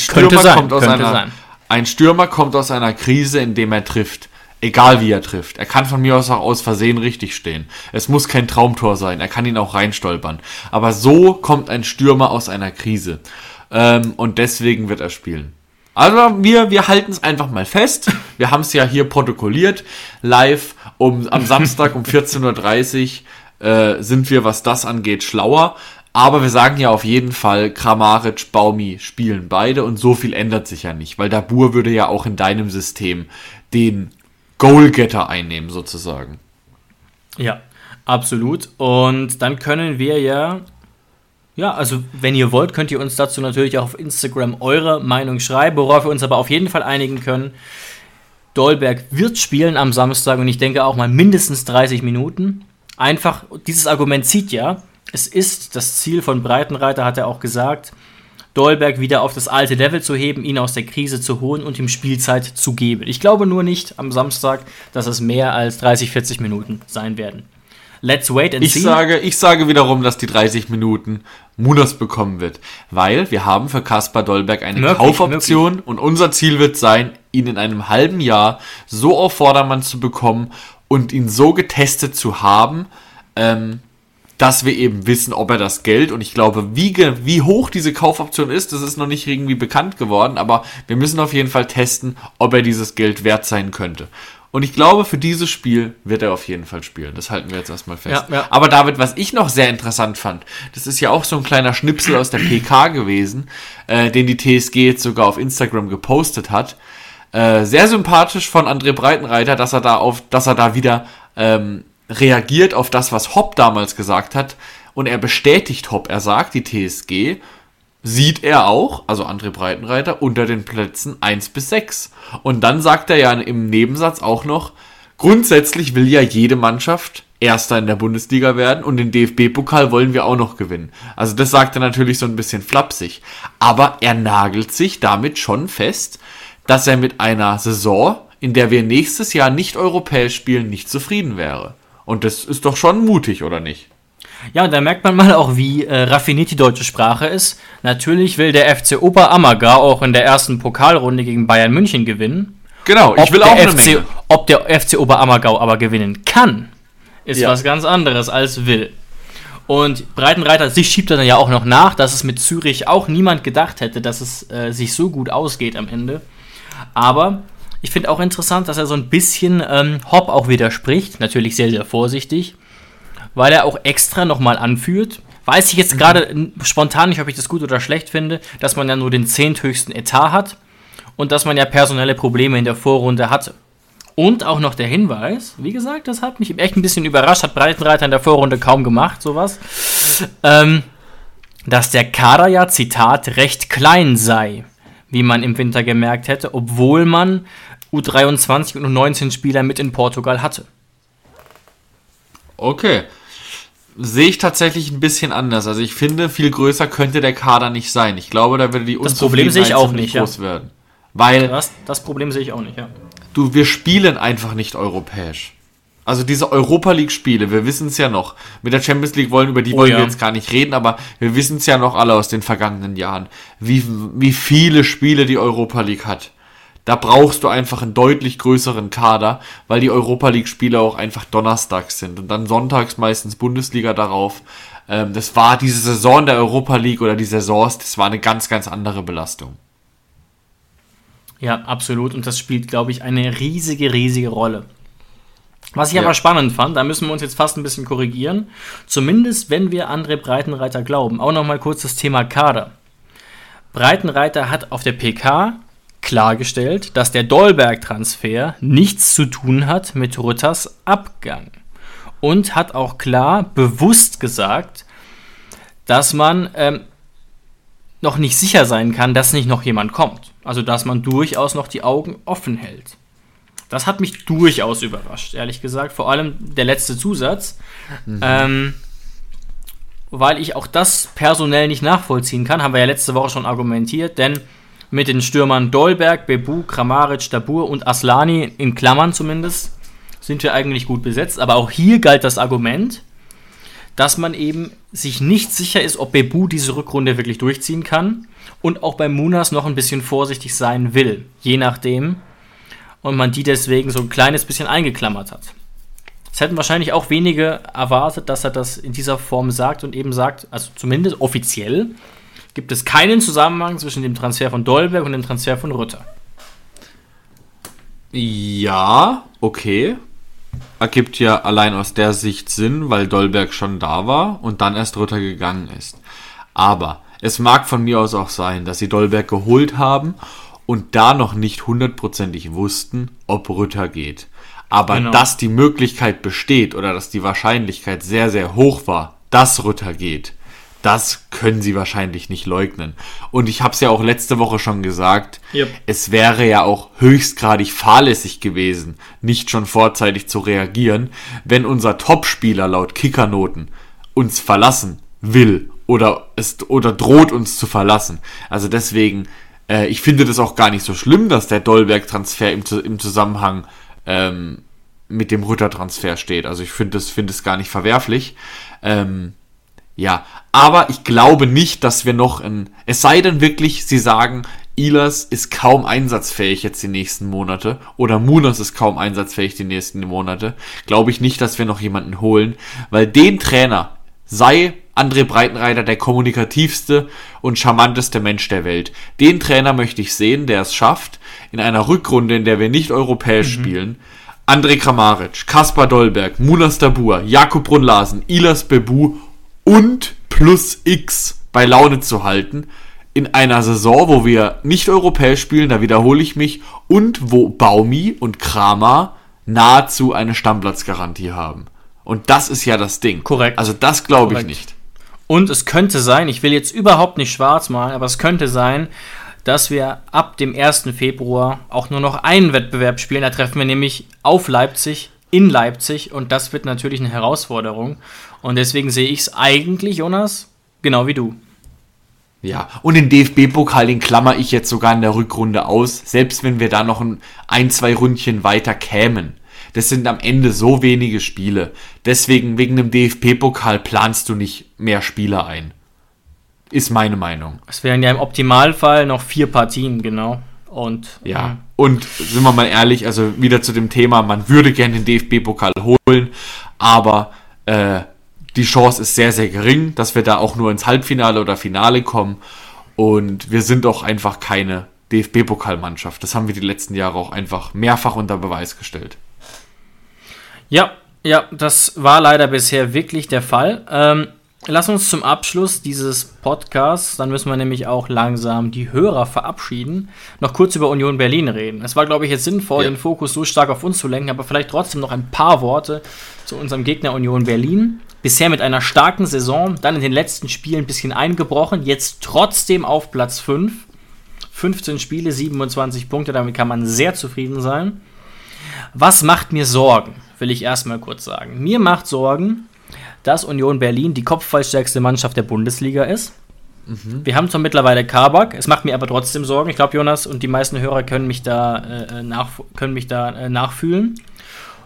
Stürmer kommt aus einer Krise, indem er trifft. Egal wie er trifft. Er kann von mir aus auch aus Versehen richtig stehen. Es muss kein Traumtor sein. Er kann ihn auch reinstolpern. Aber so kommt ein Stürmer aus einer Krise. Und deswegen wird er spielen. Also wir halten es einfach mal fest. Wir haben es ja hier protokolliert. Live am Samstag um 14.30 Uhr sind wir, was das angeht, schlauer. Aber wir sagen ja auf jeden Fall, Kramaric, Baumi spielen beide. Und so viel ändert sich ja nicht. Weil Dabur würde ja auch in deinem System den Goalgetter einnehmen, sozusagen. Ja, absolut. Und dann können wir ja, also wenn ihr wollt, könnt ihr uns dazu natürlich auch auf Instagram eure Meinung schreiben, worauf wir uns aber auf jeden Fall einigen können. Dolberg wird spielen am Samstag und ich denke auch mal mindestens 30 Minuten. Einfach, dieses Argument zieht ja, es ist das Ziel von Breitenreiter, hat er auch gesagt, Dolberg wieder auf das alte Level zu heben, ihn aus der Krise zu holen und ihm Spielzeit zu geben. Ich glaube nur nicht am Samstag, dass es mehr als 30, 40 Minuten sein werden. Let's wait and see. Ich sage wiederum, dass die 30 Minuten Munas bekommen wird, weil wir haben für Kasper Dolberg eine Kaufoption und unser Ziel wird sein, ihn in einem halben Jahr so auf Vordermann zu bekommen und ihn so getestet zu haben, dass wir eben wissen, ob er das Geld, und ich glaube, wie hoch diese Kaufoption ist, das ist noch nicht irgendwie bekannt geworden, aber wir müssen auf jeden Fall testen, ob er dieses Geld wert sein könnte. Und ich glaube, für dieses Spiel wird er auf jeden Fall spielen. Das halten wir jetzt erstmal fest. Ja. Aber David, was ich noch sehr interessant fand, das ist ja auch so ein kleiner Schnipsel aus der PK gewesen, den die TSG jetzt sogar auf Instagram gepostet hat. Sehr sympathisch von André Breitenreiter, dass er da wieder reagiert auf das, was Hopp damals gesagt hat, und er bestätigt Hopp. Er sagt, die TSG sieht er auch, also André Breitenreiter, unter den Plätzen 1 bis 6. Und dann sagt er ja im Nebensatz auch noch, grundsätzlich will ja jede Mannschaft Erster in der Bundesliga werden und den DFB-Pokal wollen wir auch noch gewinnen. Also das sagt er natürlich so ein bisschen flapsig. Aber er nagelt sich damit schon fest, dass er mit einer Saison, in der wir nächstes Jahr nicht europäisch spielen, nicht zufrieden wäre. Und das ist doch schon mutig, oder nicht? Ja, und da merkt man mal auch, wie raffiniert die deutsche Sprache ist. Natürlich will der FC Oberammergau auch in der ersten Pokalrunde gegen Bayern München gewinnen. Genau, ich will auch eine Menge. Ob der FC Oberammergau aber gewinnen kann, ist was ganz anderes als will. Und Breitenreiter, sich schiebt dann ja auch noch nach, dass es mit Zürich auch niemand gedacht hätte, dass es sich so gut ausgeht am Ende. Aber ich finde auch interessant, dass er so ein bisschen Hopp auch widerspricht. Natürlich sehr, sehr vorsichtig. Weil er auch extra nochmal anführt. Weiß ich jetzt gerade spontan nicht, ob ich das gut oder schlecht finde, dass man ja nur den 10. höchsten Etat hat und dass man ja personelle Probleme in der Vorrunde hatte. Und auch noch der Hinweis, wie gesagt, das hat mich echt ein bisschen überrascht, hat Breitenreiter in der Vorrunde kaum gemacht, sowas, dass der Kader ja, Zitat, recht klein sei, wie man im Winter gemerkt hätte, obwohl man U23 und U19 Spieler mit in Portugal hatte. Okay. Sehe ich tatsächlich ein bisschen anders. Also ich finde, viel größer könnte der Kader nicht sein. Ich glaube, da würde die Unzufriedenheit ziemlich groß werden. Weil das Problem sehe ich auch nicht, ja. Wir spielen einfach nicht europäisch. Also diese Europa-League-Spiele, wir wissen es ja noch. Mit der Champions League wollen wir jetzt gar nicht reden, aber wir wissen es ja noch alle aus den vergangenen Jahren, wie viele Spiele die Europa League hat. Da brauchst du einfach einen deutlich größeren Kader, weil die Europa League-Spiele auch einfach donnerstags sind und dann sonntags meistens Bundesliga darauf. Das war diese Saison der Europa League oder die Saisons, das war eine ganz, ganz andere Belastung. Ja, absolut. Und das spielt, glaube ich, eine riesige, riesige Rolle. Was ich aber spannend fand, da müssen wir uns jetzt fast ein bisschen korrigieren, zumindest wenn wir André Breitenreiter glauben. Auch nochmal kurz das Thema Kader. Breitenreiter hat auf der PK klargestellt, dass der Dolberg-Transfer nichts zu tun hat mit Rütters Abgang. Und hat auch klar bewusst gesagt, dass man noch nicht sicher sein kann, dass nicht noch jemand kommt. Also dass man durchaus noch die Augen offen hält. Das hat mich durchaus überrascht, ehrlich gesagt. Vor allem der letzte Zusatz. Weil ich auch das personell nicht nachvollziehen kann, haben wir ja letzte Woche schon argumentiert, denn mit den Stürmern Dolberg, Bebu, Kramaric, Dabur und Aslani, in Klammern zumindest, sind wir eigentlich gut besetzt. Aber auch hier galt das Argument, dass man eben sich nicht sicher ist, ob Bebu diese Rückrunde wirklich durchziehen kann und auch bei Munas noch ein bisschen vorsichtig sein will, je nachdem. Und man die deswegen so ein kleines bisschen eingeklammert hat. Es hätten wahrscheinlich auch wenige erwartet, dass er das in dieser Form sagt und eben sagt, also zumindest offiziell, gibt es keinen Zusammenhang zwischen dem Transfer von Dolberg und dem Transfer von Rütter. Ja, okay. Ergibt ja allein aus der Sicht Sinn, weil Dolberg schon da war und dann erst Rütter gegangen ist. Aber es mag von mir aus auch sein, dass sie Dolberg geholt haben und da noch nicht hundertprozentig wussten, ob Rütter geht. Aber dass die Möglichkeit besteht oder dass die Wahrscheinlichkeit sehr, sehr hoch war, dass Rütter geht, das können sie wahrscheinlich nicht leugnen. Und ich habe es ja auch letzte Woche schon gesagt, Es wäre ja auch höchstgradig fahrlässig gewesen, nicht schon vorzeitig zu reagieren, wenn unser Topspieler laut Kickernoten uns verlassen will oder droht uns zu verlassen. Also deswegen, ich finde das auch gar nicht so schlimm, dass der Dolberg-Transfer im Zusammenhang mit dem Rütter-Transfer steht. Also ich finde es gar nicht verwerflich. Ja, aber ich glaube nicht, dass wir noch es sei denn wirklich, sie sagen, Ehlers ist kaum einsatzfähig jetzt die nächsten Monate oder Munas ist kaum einsatzfähig die nächsten Monate, glaube ich nicht, dass wir noch jemanden holen, weil den Trainer sei André Breitenreiter der kommunikativste und charmanteste Mensch der Welt. Den Trainer möchte ich sehen, der es schafft, in einer Rückrunde, in der wir nicht europäisch spielen, André Kramaric, Kaspar Dolberg, Munas Dabur, Jakub Brunn-Larsen, Ehlers Bebu und plus X bei Laune zu halten, in einer Saison, wo wir nicht europäisch spielen, da wiederhole ich mich, und wo Baumi und Kramer nahezu eine Stammplatzgarantie haben. Und das ist ja das Ding. Korrekt. Also das glaube ich nicht. Und es könnte sein, ich will jetzt überhaupt nicht schwarz malen, aber es könnte sein, dass wir ab dem 1. Februar auch nur noch einen Wettbewerb spielen. Da treffen wir nämlich auf Leipzig, in Leipzig, und das wird natürlich eine Herausforderung. Und deswegen sehe ich es eigentlich, Jonas, genau wie du. Ja, und den DFB-Pokal, den klammer ich jetzt sogar in der Rückrunde aus, selbst wenn wir da noch ein, zwei Ründchen weiter kämen. Das sind am Ende so wenige Spiele. Deswegen, wegen dem DFB-Pokal planst du nicht mehr Spieler ein. Ist meine Meinung. Es wären ja im Optimalfall noch 4 Partien, genau. Und ja, und sind wir mal ehrlich, also wieder zu dem Thema, man würde gerne den DFB-Pokal holen, aber die Chance ist sehr, sehr gering, dass wir da auch nur ins Halbfinale oder Finale kommen. Und wir sind auch einfach keine DFB-Pokalmannschaft. Das haben wir die letzten Jahre auch einfach mehrfach unter Beweis gestellt. Ja, das war leider bisher wirklich der Fall. Lass uns zum Abschluss dieses Podcasts, dann müssen wir nämlich auch langsam die Hörer verabschieden, noch kurz über Union Berlin reden. Es war, glaube ich, jetzt sinnvoll, den Fokus so stark auf uns zu lenken, aber vielleicht trotzdem noch ein paar Worte zu unserem Gegner Union Berlin. Bisher mit einer starken Saison, dann in den letzten Spielen ein bisschen eingebrochen, jetzt trotzdem auf Platz 5. 15 Spiele, 27 Punkte, damit kann man sehr zufrieden sein. Was macht mir Sorgen, will ich erstmal kurz sagen. Mir macht Sorgen, dass Union Berlin die kopfballstärkste Mannschaft der Bundesliga ist. Wir haben zwar mittlerweile Kabak, es macht mir aber trotzdem Sorgen. Ich glaube, Jonas und die meisten Hörer können mich da nachfühlen.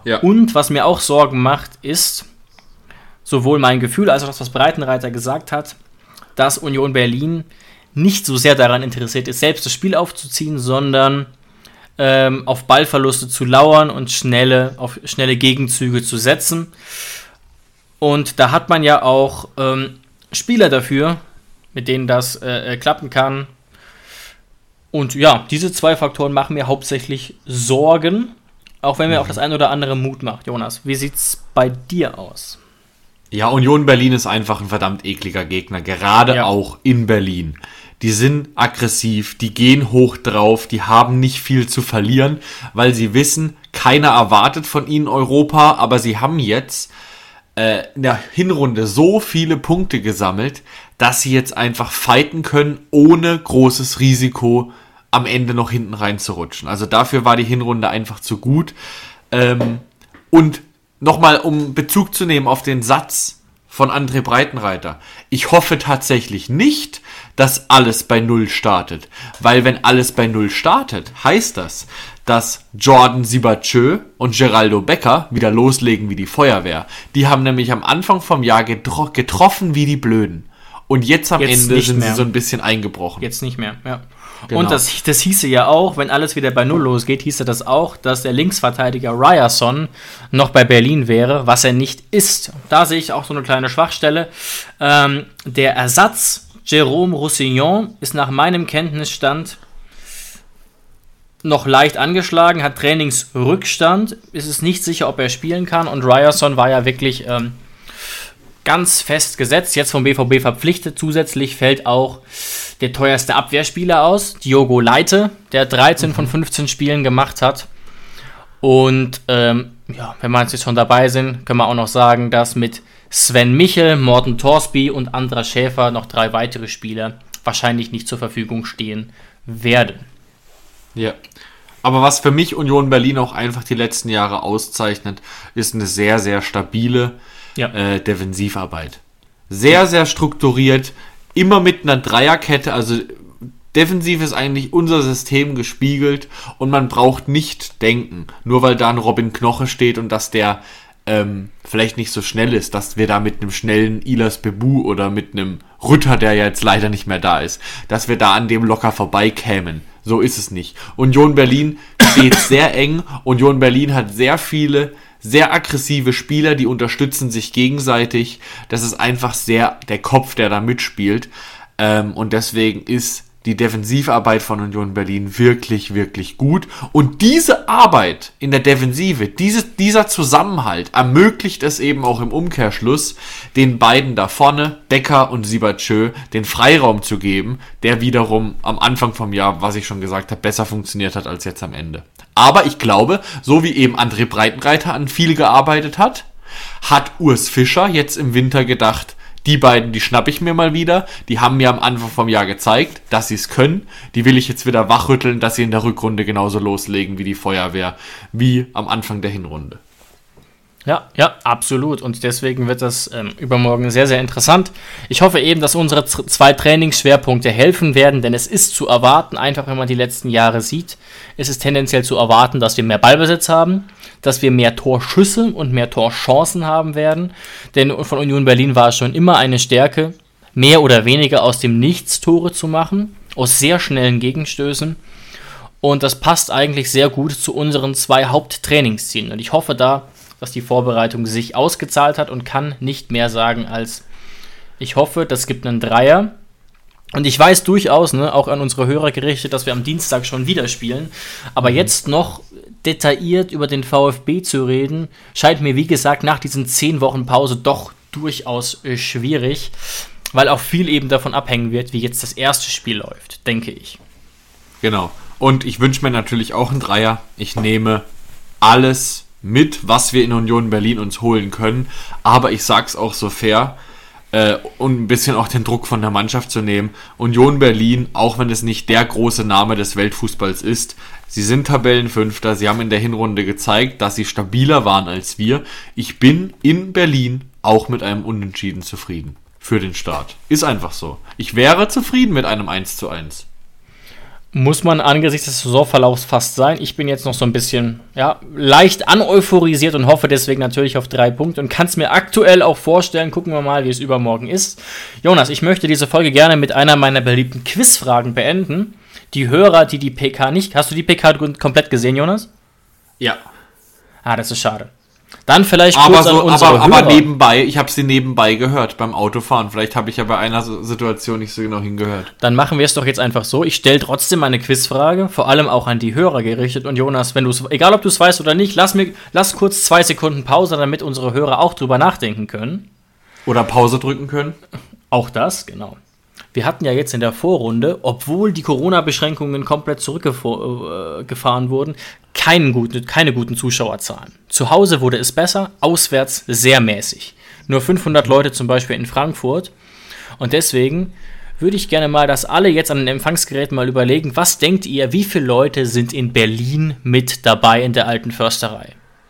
Ja. Und was mir auch Sorgen macht, ist sowohl mein Gefühl als auch das, was Breitenreiter gesagt hat, dass Union Berlin nicht so sehr daran interessiert ist, selbst das Spiel aufzuziehen, sondern auf Ballverluste zu lauern und auf schnelle Gegenzüge zu setzen. Und da hat man ja auch Spieler dafür, mit denen das klappen kann. Und ja, diese 2 Faktoren machen mir hauptsächlich Sorgen, auch wenn mir auch das ein oder andere Mut macht. Jonas, wie sieht's bei dir aus? Ja, Union Berlin ist einfach ein verdammt ekliger Gegner, gerade auch in Berlin. Die sind aggressiv, die gehen hoch drauf, die haben nicht viel zu verlieren, weil sie wissen, keiner erwartet von ihnen Europa, aber sie haben jetzt in der Hinrunde so viele Punkte gesammelt, dass sie jetzt einfach fighten können, ohne großes Risiko am Ende noch hinten reinzurutschen. Also dafür war die Hinrunde einfach zu gut. Und nochmal, um Bezug zu nehmen auf den Satz von André Breitenreiter. Ich hoffe tatsächlich nicht, dass alles bei Null startet. Weil wenn alles bei Null startet, heißt das, dass Jordan Sibachö und Geraldo Becker wieder loslegen wie die Feuerwehr. Die haben nämlich am Anfang vom Jahr getroffen wie die Blöden. Und jetzt am Ende sind sie so ein bisschen eingebrochen. Jetzt nicht mehr, ja. Genau. Und das hieße ja auch, wenn alles wieder bei Null losgeht, hieße das auch, dass der Linksverteidiger Ryerson noch bei Berlin wäre, was er nicht ist. Da sehe ich auch so eine kleine Schwachstelle. Der Ersatz Jérôme Roussillon ist nach meinem Kenntnisstand noch leicht angeschlagen, hat Trainingsrückstand, ist es nicht sicher, ob er spielen kann, und Ryerson war ja wirklich ganz fest gesetzt, jetzt vom BVB verpflichtet. Zusätzlich fällt auch der teuerste Abwehrspieler aus, Diogo Leite, der 13 von 15 Spielen gemacht hat. Und wenn wir jetzt schon dabei sind, können wir auch noch sagen, dass mit Sven Michel, Morten Torsby und Andras Schäfer noch 3 weitere Spieler wahrscheinlich nicht zur Verfügung stehen werden. Ja, aber was für mich Union Berlin auch einfach die letzten Jahre auszeichnet, ist eine sehr, sehr stabile Defensivarbeit. Sehr, sehr strukturiert, immer mit einer Dreierkette, also defensiv ist eigentlich unser System gespiegelt und man braucht nicht denken, nur weil da ein Robin Knoche steht und dass der vielleicht nicht so schnell ist, dass wir da mit einem schnellen Ilas Bebu oder mit einem Rütter, der ja jetzt leider nicht mehr da ist, dass wir da an dem locker vorbeikämen. So ist es nicht. Union Berlin steht sehr eng. Union Berlin hat sehr viele, sehr aggressive Spieler, die unterstützen sich gegenseitig. Das ist einfach sehr der Kopf, der da mitspielt. Und deswegen ist die Defensivarbeit von Union Berlin wirklich, wirklich gut. Und diese Arbeit in der Defensive, dieser Zusammenhalt ermöglicht es eben auch im Umkehrschluss, den beiden da vorne, Becker und Sibachö, den Freiraum zu geben, der wiederum am Anfang vom Jahr, was ich schon gesagt habe, besser funktioniert hat als jetzt am Ende. Aber ich glaube, so wie eben André Breitenreiter an viel gearbeitet hat Urs Fischer jetzt im Winter gedacht, die beiden, die schnappe ich mir mal wieder. Die haben mir am Anfang vom Jahr gezeigt, dass sie es können. Die will ich jetzt wieder wachrütteln, dass sie in der Rückrunde genauso loslegen wie die Feuerwehr, wie am Anfang der Hinrunde. Ja, absolut. Und deswegen wird das übermorgen sehr, sehr interessant. Ich hoffe eben, dass unsere 2 Trainingsschwerpunkte helfen werden, denn es ist zu erwarten, einfach wenn man die letzten Jahre sieht, ist es tendenziell zu erwarten, dass wir mehr Ballbesitz haben, dass wir mehr Torschüsse und mehr Torchancen haben werden. Denn von Union Berlin war es schon immer eine Stärke, mehr oder weniger aus dem Nichts Tore zu machen, aus sehr schnellen Gegenstößen. Und das passt eigentlich sehr gut zu unseren 2 Haupttrainingszielen. Und ich hoffe dass die Vorbereitung sich ausgezahlt hat und kann nicht mehr sagen als, ich hoffe, das gibt einen Dreier. Und ich weiß durchaus, auch an unsere Hörer gerichtet, dass wir am Dienstag schon wieder spielen. Aber jetzt noch detailliert über den VfB zu reden, scheint mir, wie gesagt, nach diesen 10 Wochen Pause doch durchaus schwierig, weil auch viel eben davon abhängen wird, wie jetzt das erste Spiel läuft, denke ich. Genau. Und ich wünsche mir natürlich auch einen Dreier. Ich nehme alles mit, was wir in Union Berlin uns holen können. Aber ich sag's auch so fair, und ein bisschen auch den Druck von der Mannschaft zu nehmen. Union Berlin, auch wenn es nicht der große Name des Weltfußballs ist, sie sind Tabellenfünfter, sie haben in der Hinrunde gezeigt, dass sie stabiler waren als wir. Ich bin in Berlin auch mit einem Unentschieden zufrieden für den Start. Ist einfach so. Ich wäre zufrieden mit einem 1:1. Muss man angesichts des Saisonverlaufs fast sein. Ich bin jetzt noch so ein bisschen leicht aneuphorisiert und hoffe deswegen natürlich auf 3 Punkte und kann es mir aktuell auch vorstellen. Gucken wir mal, wie es übermorgen ist. Jonas, ich möchte diese Folge gerne mit einer meiner beliebten Quizfragen beenden. Die Hörer, die PK nicht... Hast du die PK komplett gesehen, Jonas? Ja. Das ist schade. Dann vielleicht kurz an unsere Hörer. Aber nebenbei, ich habe sie nebenbei gehört beim Autofahren. Vielleicht habe ich ja bei einer Situation nicht so genau hingehört. Dann machen wir es doch jetzt einfach so. Ich stelle trotzdem eine Quizfrage, vor allem auch an die Hörer gerichtet. Und Jonas, egal ob du es weißt oder nicht, lass kurz 2 Sekunden Pause, damit unsere Hörer auch drüber nachdenken können. Oder Pause drücken können. Auch das, genau. Wir hatten ja jetzt in der Vorrunde, obwohl die Corona-Beschränkungen komplett zurückgefahren wurden, keine guten Zuschauerzahlen. Zu Hause wurde es besser, auswärts sehr mäßig. Nur 500 Leute zum Beispiel in Frankfurt. Und deswegen würde ich gerne mal, dass alle jetzt an den Empfangsgeräten mal überlegen, was denkt ihr, wie viele Leute sind in Berlin mit dabei in der Alten Försterei?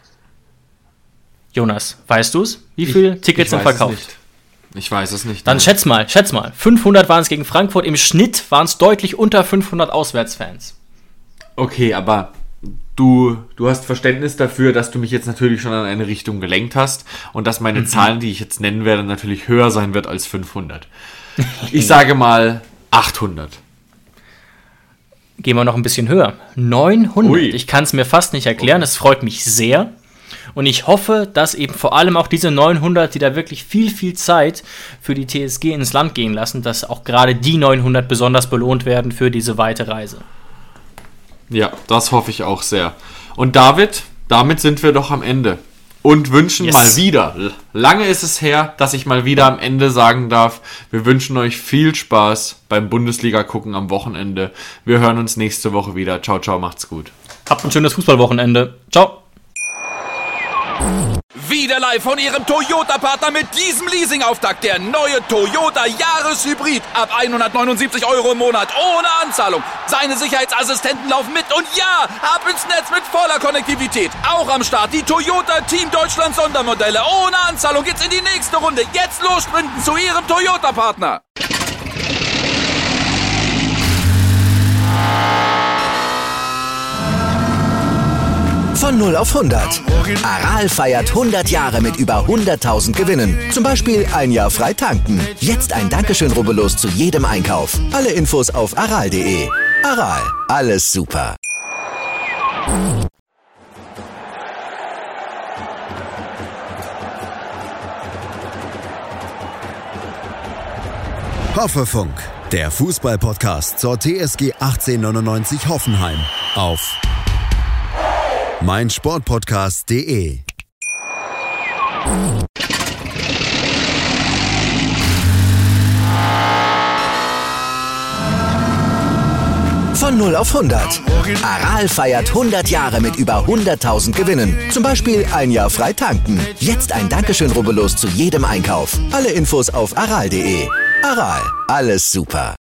Jonas, weißt du es? Wie viele Tickets sind verkauft? Ich weiß es nicht. Dann schätz mal. 500 waren es gegen Frankfurt. Im Schnitt waren es deutlich unter 500 Auswärtsfans. Okay, aber du hast Verständnis dafür, dass du mich jetzt natürlich schon an eine Richtung gelenkt hast und dass meine Zahlen, die ich jetzt nennen werde, natürlich höher sein wird als 500. Ich sage mal 800. Gehen wir noch ein bisschen höher. 900. Ui. Ich kann es mir fast nicht erklären. Es freut mich sehr. Und ich hoffe, dass eben vor allem auch diese 900, die da wirklich viel Zeit für die TSG ins Land gehen lassen, dass auch gerade die 900 besonders belohnt werden für diese weite Reise. Ja, das hoffe ich auch sehr. Und David, damit sind wir doch am Ende. Und wünschen mal wieder, lange ist es her, dass ich mal wieder am Ende sagen darf, wir wünschen euch viel Spaß beim Bundesliga-Gucken am Wochenende. Wir hören uns nächste Woche wieder. Ciao, ciao, macht's gut. Habt ein schönes Fußballwochenende. Ciao. Wieder live von Ihrem Toyota-Partner mit diesem Leasing-Auftakt. Der neue Toyota Jahreshybrid. Ab 179 € im Monat. Ohne Anzahlung. Seine Sicherheitsassistenten laufen mit. Und ja, ab ins Netz mit voller Konnektivität. Auch am Start die Toyota Team Deutschland Sondermodelle. Ohne Anzahlung geht's in die nächste Runde. Jetzt los sprinten zu Ihrem Toyota-Partner. Von 0 auf 100. Aral feiert 100 Jahre mit über 100.000 Gewinnen. Zum Beispiel 1 Jahr frei tanken. Jetzt ein Dankeschön, rubbellos zu jedem Einkauf. Alle Infos auf aral.de. Aral, alles super. Hoffefunk, der Fußball-Podcast zur TSG 1899 Hoffenheim auf meinsportpodcast.de. Von 0 auf 100. Aral feiert 100 Jahre mit über 100.000 Gewinnen. Zum Beispiel 1 Jahr frei tanken. Jetzt ein Dankeschön, rubbellos zu jedem Einkauf. Alle Infos auf aral.de. Aral, alles super.